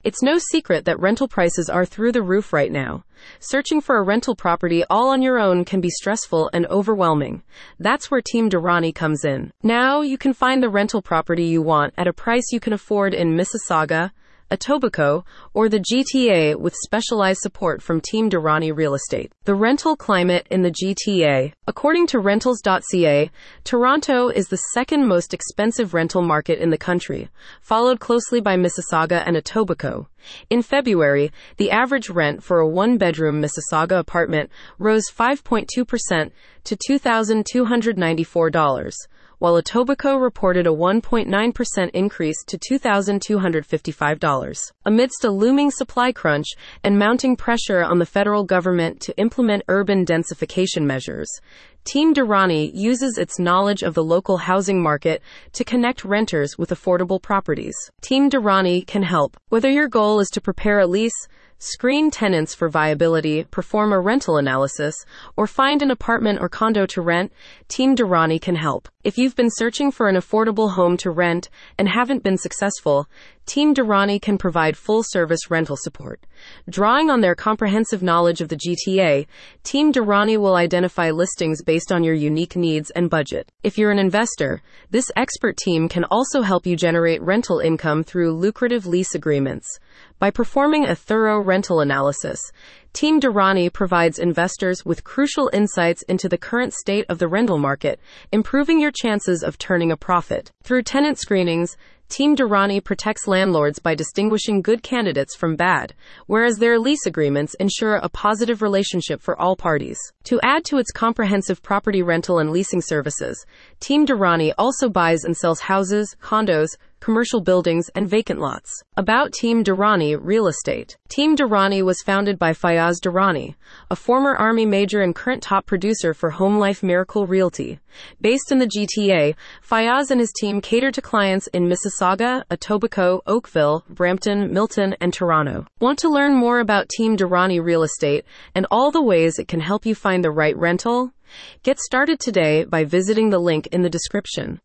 It's no secret that rental prices are through the roof right now. Searching for a rental property all on your own can be stressful and overwhelming. That's where Team Durrani comes in. Now you can find the rental property you want at a price you can afford in Mississauga, Etobicoke, or the GTA with specialized support from Team Durrani Real Estate. The rental climate in the GTA. According to Rentals.ca, Toronto is the second most expensive rental market in the country, followed closely by Mississauga and Etobicoke. In February, the average rent for a one-bedroom Mississauga apartment rose 5.2% to $2,294. While Etobicoke reported a 1.9% increase to $2,255. Amidst a looming supply crunch and mounting pressure on the federal government to implement urban densification measures, Team Durrani uses its knowledge of the local housing market to connect renters with affordable properties. Team Durrani can help. Whether your goal is to prepare a lease, screen tenants for viability, perform a rental analysis, or find an apartment or condo to rent, Team Durrani can help. If you've been searching for an affordable home to rent and haven't been successful, Team Durrani can provide full-service rental support. Drawing on their comprehensive knowledge of the GTA, Team Durrani will identify listings based on your unique needs and budget. If you're an investor, this expert team can also help you generate rental income through lucrative lease agreements. By performing a thorough rental analysis, Team Durrani provides investors with crucial insights into the current state of the rental market, improving your chances of turning a profit. Through tenant screenings, Team Durrani protects landlords by distinguishing good candidates from bad, whereas their lease agreements ensure a positive relationship for all parties. To add to its comprehensive property rental and leasing services, Team Durrani also buys and sells houses, condos, commercial buildings, and vacant lots. About Team Durrani Real Estate. Team Durrani was founded by Fayaz Durrani, a former Army major and current top producer for Home Life Miracle Realty. Based in the GTA, Fayaz and his team cater to clients in Mississauga, Etobicoke, Oakville, Brampton, Milton, and Toronto. Want to learn more about Team Durrani Real Estate and all the ways it can help you find the right rental? Get started today by visiting the link in the description.